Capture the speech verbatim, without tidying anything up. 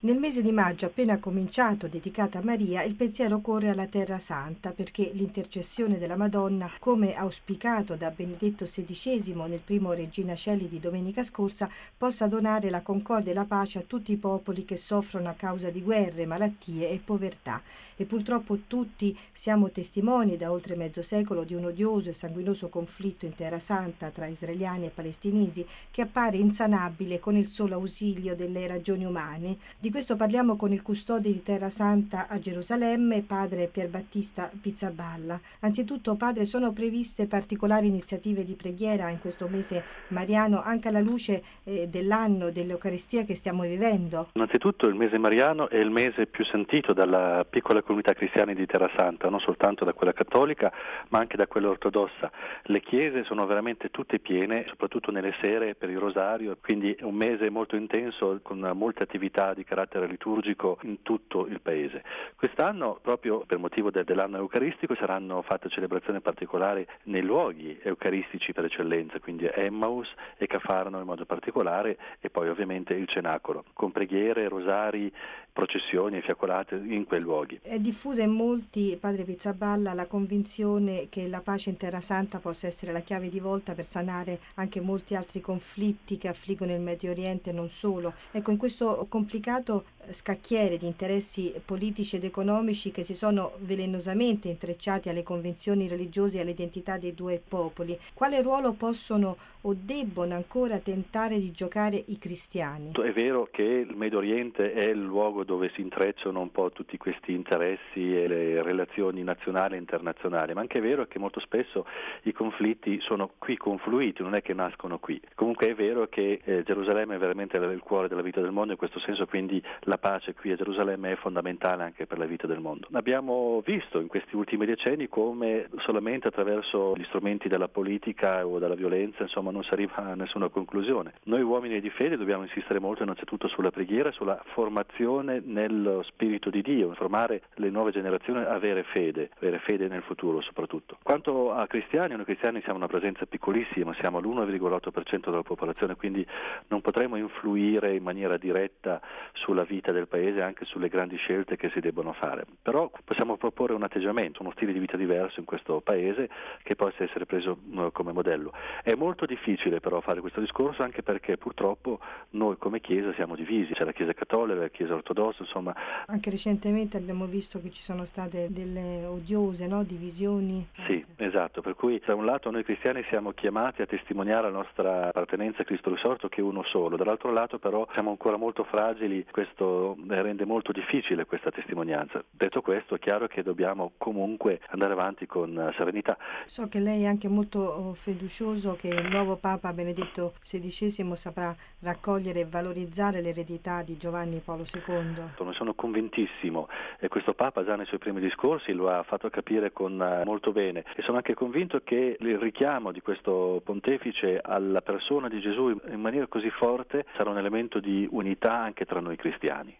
Nel mese di maggio appena cominciato, dedicato a Maria, il pensiero corre alla Terra Santa perché l'intercessione della Madonna, come auspicato da Benedetto sedicesimo nel primo Regina Coeli di domenica scorsa, possa donare la concordia e la pace a tutti i popoli che soffrono a causa di guerre, malattie e povertà. E purtroppo tutti siamo testimoni da oltre mezzo secolo di un odioso e sanguinoso conflitto in Terra Santa tra israeliani e palestinesi che appare insanabile con il solo ausilio delle ragioni umane. Di questo parliamo con il custode di Terra Santa a Gerusalemme, padre Pierbattista Pizzaballa. Anzitutto, padre, sono previste particolari iniziative di preghiera in questo mese mariano anche alla luce eh, dell'anno dell'Eucaristia che stiamo vivendo? Innanzitutto il mese mariano è il mese più sentito dalla piccola comunità cristiana di Terra Santa, non soltanto da quella cattolica ma anche da quella ortodossa. Le chiese sono veramente tutte piene, soprattutto nelle sere per il rosario, quindi è un mese molto intenso con molte attività di carattere liturgico in tutto il paese. Quest'anno, proprio per motivo de- dell'anno eucaristico, saranno fatte celebrazioni particolari nei luoghi eucaristici per eccellenza, quindi Emmaus e Cafarno in modo particolare, e poi ovviamente il cenacolo, con preghiere, rosari, processioni e fiaccolate in quei luoghi. È diffusa in molti, padre Pizzaballa, la convinzione che la pace in Terra Santa possa essere la chiave di volta per sanare anche molti altri conflitti che affliggono il Medio Oriente e non solo. Ecco, in questo complicato scacchiere di interessi politici ed economici che si sono velenosamente intrecciati alle convinzioni religiose e all'identità dei due popoli, quale ruolo possono o debbono ancora tentare di giocare i cristiani? È vero che il Medio Oriente è il luogo dove si intrecciano un po' tutti questi interessi e le relazioni nazionali e internazionali, ma anche è vero che molto spesso i conflitti sono qui confluiti, non è che nascono qui. Comunque è vero che eh, Gerusalemme è veramente il cuore della vita del mondo, in questo senso quindi la pace qui a Gerusalemme è fondamentale anche per la vita del mondo. Abbiamo visto in questi ultimi decenni come solamente attraverso gli strumenti della politica o della violenza, insomma, non si arriva a nessuna conclusione. Noi uomini di fede dobbiamo insistere molto innanzitutto sulla preghiera, sulla formazione nello spirito di Dio, formare le nuove generazioni a avere fede, avere fede nel futuro soprattutto. Quanto a cristiani, noi cristiani siamo una presenza piccolissima, siamo l'uno virgola otto per cento della popolazione, quindi non potremo influire in maniera diretta sulla vita del paese, anche sulle grandi scelte che si debbono fare. Però possiamo proporre un atteggiamento, uno stile di vita diverso in questo paese che possa essere preso uh, come modello. È molto difficile però fare questo discorso, anche perché purtroppo noi come Chiesa siamo divisi, c'è la Chiesa cattolica, la Chiesa ortodossa, insomma. Anche recentemente abbiamo visto che ci sono state delle odiose, no, divisioni. Sì, esatto, per cui da un lato noi cristiani siamo chiamati a testimoniare la nostra appartenenza a Cristo risorto, che è uno solo, dall'altro lato però siamo ancora molto fragili, questo rende molto difficile questa testimonianza. Detto questo, è chiaro che dobbiamo comunque andare avanti con serenità. So che lei è anche molto fiducioso che il nuovo Papa Benedetto sedicesimo saprà raccogliere e valorizzare l'eredità di Giovanni Paolo secondo. Ne sono convintissimo e questo Papa già nei suoi primi discorsi lo ha fatto capire con molto bene, e sono anche convinto che il richiamo di questo pontefice alla persona di Gesù in maniera così forte sarà un elemento di unità anche tra noi cristiani.